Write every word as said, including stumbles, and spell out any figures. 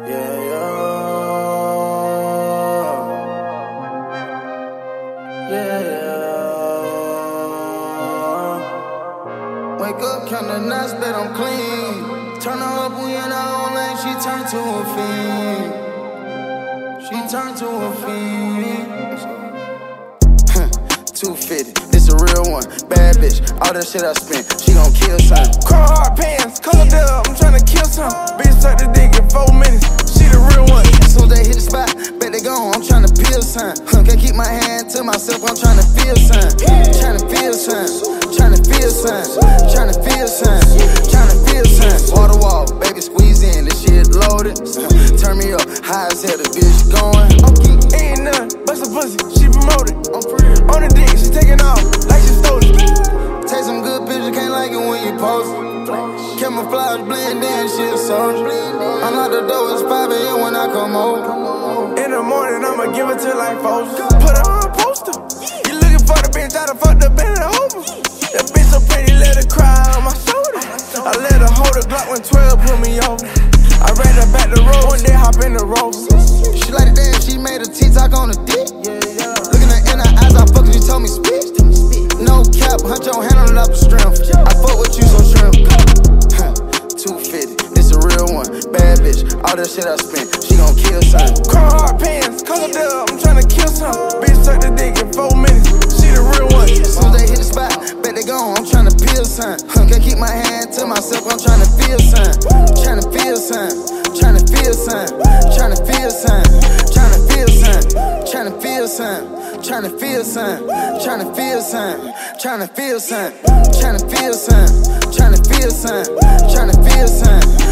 Yeah, yeah. Yeah, yeah. Wake up, count the nuts, bet I'm clean. Turn her up, we in our own lane, she turned to a fiend. She turned to a fiend. two fifty, this a real one. Bad bitch, all that shit I spent, she gon' kill something. Car hard pants, color up, I'm tryna kill some. Bitch suck the dick in four minutes, she the real one. As soon as they hit the spot, bet they gone, I'm tryna peel something. Huh, can't keep my hand to myself, I'm tryna feel something. Tryna feel something, tryna feel something, tryna feel something, tryna feel something. Wall to wall, baby squeeze in, this shit loaded. Turn me up, high as hell, the bitch going. Ain't nothing, bust a pussy, she promoted. On the dick, she taking off, like she stole it. Take some good pictures, can't like it when you post it. Camouflage, blend in, shit soldier. I'm out the door, it's five A M when I come over. In the morning, I'ma give it to like folks. Put her on a poster. You looking for the bitch, I done fucked up in the over. That bitch so pretty, let her cry on my shoulder. I let her hold the Glock when twelve put me over. I ran her back the road, one day hop in the Rover. She like it dance, she made a T-talk on the dick. Looking her in her eyes, I fuck her, she told me speak. No cap, hunt your hand on it up the strength. I fuck with you, so shrimp. two fifty, this a real one. Bad bitch, all that shit I spent, she gon' kill something. Car hard pants, color up, I'm tryna kill some. Bitch suck the dick in four minutes, she the real one. As soon as they hit the spot, bet they gone, I'm tryna peel something. Can't keep my hand to myself, I'm tryna feel something. Tryna feel something, tryna feel something, tryna feel something, tryna feel something, tryna feel something. Tryna feel something, tryna feel something, tryna feel something, tryna feel something, tryna feel something, tryna feel something.